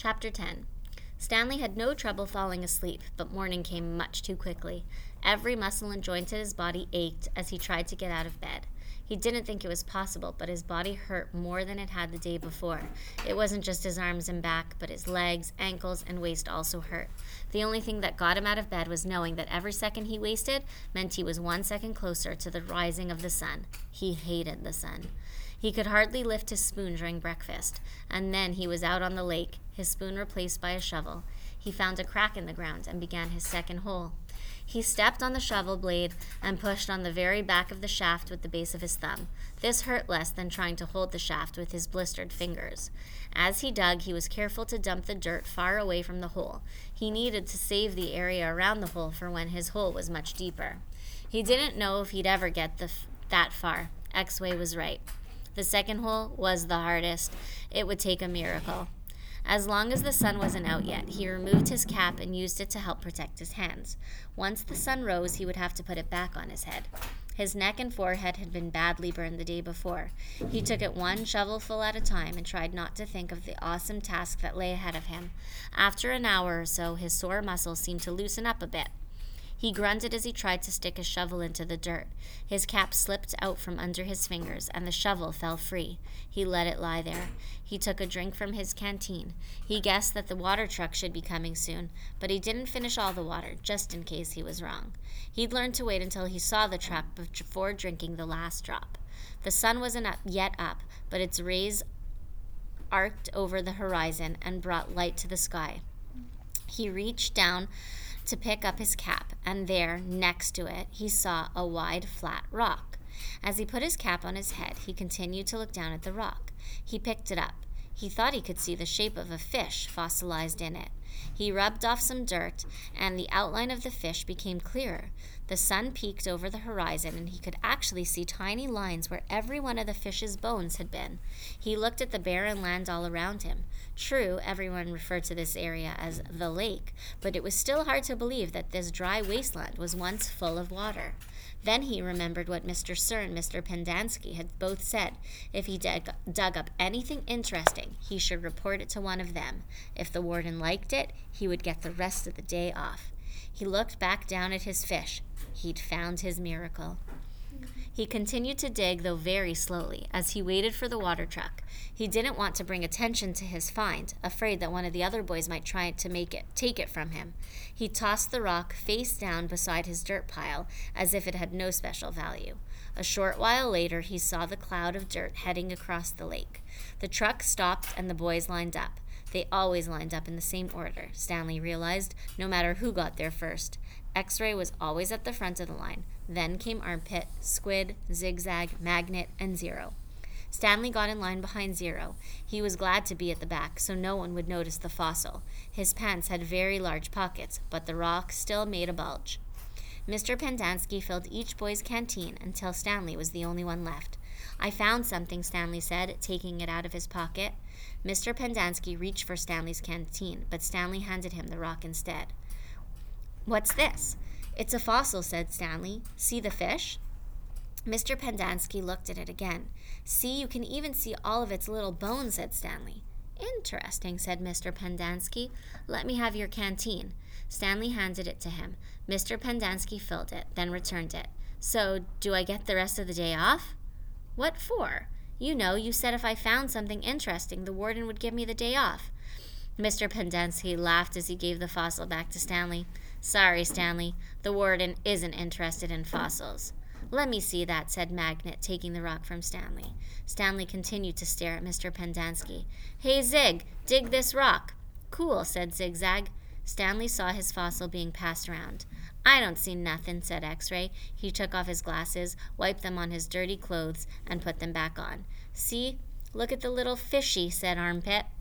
Chapter 10. Stanley had no trouble falling asleep, but morning came much too quickly. Every muscle and joint in his body ached as he tried to get out of bed. He didn't think it was possible, but his body hurt more than it had the day before. It wasn't just his arms and back, but his legs, ankles, and waist also hurt. The only thing that got him out of bed was knowing that every second he wasted meant he was 1 second closer to the rising of the sun. He hated the sun. He could hardly lift his spoon during breakfast, and then he was out on the lake, his spoon replaced by a shovel. He found a crack in the ground and began his second hole. He stepped on the shovel blade and pushed on the very back of the shaft with the base of his thumb. This hurt less than trying to hold the shaft with his blistered fingers. As he dug, he was careful to dump the dirt far away from the hole. He needed to save the area around the hole for when his hole was much deeper. He didn't know if he'd ever get that far. X-Way was right. The second hole was the hardest. It would take a miracle. As long as the sun wasn't out yet, he removed his cap and used it to help protect his hands. Once the sun rose, he would have to put it back on his head. His neck and forehead had been badly burned the day before. He took it one shovelful at a time and tried not to think of the awesome task that lay ahead of him. After an hour or so, his sore muscles seemed to loosen up a bit. He grunted as he tried to stick his shovel into the dirt. His cap slipped out from under his fingers, and the shovel fell free. He let it lie there. He took a drink from his canteen. He guessed that the water truck should be coming soon, but he didn't finish all the water, just in case he was wrong. He'd learned to wait until he saw the truck before drinking the last drop. The sun wasn't yet up, but its rays arced over the horizon and brought light to the sky. He reached down to pick up his cap, and there, next to it, he saw a wide, flat rock. As he put his cap on his head, he continued to look down at the rock. He picked it up. He thought he could see the shape of a fish fossilized in it. He rubbed off some dirt, and the outline of the fish became clearer. The sun peeked over the horizon, and he could actually see tiny lines where every one of the fish's bones had been. He looked at the barren land all around him. True, everyone referred to this area as the lake, but it was still hard to believe that this dry wasteland was once full of water. Then he remembered what Mr. Sir and Mr. Pendanski had both said. If he dug up anything interesting, he should report it to one of them. If the warden liked it, he would get the rest of the day off. He looked back down at his fish. He'd found his miracle. He continued to dig, though very slowly, as he waited for the water truck. He didn't want to bring attention to his find, afraid that one of the other boys might try to take it from him. He tossed the rock face down beside his dirt pile, as if it had no special value. A short while later, he saw the cloud of dirt heading across the lake. The truck stopped, and the boys lined up. They always lined up in the same order, Stanley realized, no matter who got there first. X-Ray was always at the front of the line. Then came Armpit, Squid, Zigzag, Magnet, and Zero. Stanley got in line behind Zero. He was glad to be at the back, so no one would notice the fossil. His pants had very large pockets, but the rock still made a bulge. Mr. Pendanski filled each boy's canteen until Stanley was the only one left. "I found something," Stanley said, taking it out of his pocket. Mr. Pendanski reached for Stanley's canteen, but Stanley handed him the rock instead. "What's this?" "It's a fossil," said Stanley. "See the fish?" Mr. Pendanski looked at it again. "See, you can even see all of its little bones," said Stanley. "Interesting," said Mr. Pendanski. "Let me have your canteen." Stanley handed it to him. Mr. Pendanski filled it, then returned it. "So, do I get the rest of the day off?" "What for?" "You know, you said if I found something interesting, the warden would give me the day off." Mr. Pendanski laughed as he gave the fossil back to Stanley. "Sorry, Stanley, the warden isn't interested in fossils." "Let me see that," said Magnet, taking the rock from Stanley. Stanley continued to stare at Mr. Pendanski. "Hey, Zig, dig this rock." "Cool," said Zigzag. Stanley saw his fossil being passed around. "I don't see nothin'," said X-Ray. He took off his glasses, wiped them on his dirty clothes, and put them back on. "See? Look at the little fishy," said Armpit.